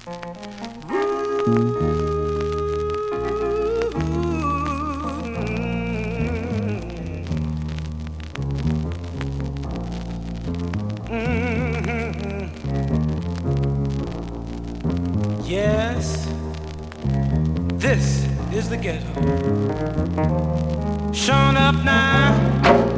Yes, this is the ghetto. Shown up now.